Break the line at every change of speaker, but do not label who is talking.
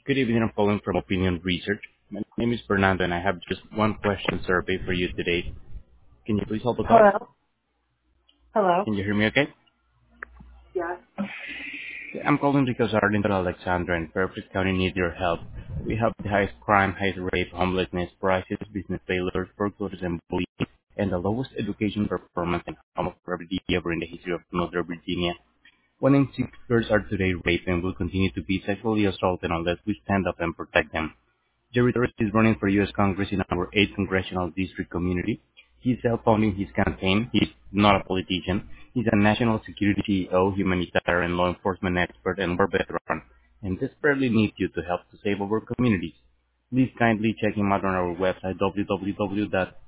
Good evening. I'm calling from Opinion Research. My name is Fernando, and I have just one question survey for you today. Can you please hold the call?
Hello? Hello?
Can you hear me okay?
Yes.
I'm calling because Arlington, Alexandra, and Fairfield County need your help. We have the highest crime, highest rape, homelessness, prices, business failures, foreclosures, and bullying, and the lowest education performance and homophobia ever in the history of Northern Virginia. 1 in 6 girls are today raped and will continue to be sexually assaulted unless we stand up and protect them. Jerry Torres is running for U.S. Congress in our 8th Congressional District community. He's self-funding his campaign. He's not a politician. He's a national security CEO, humanitarian law enforcement expert, and war veteran, and desperately needs you to help to save our communities. Please kindly check him out on our website, www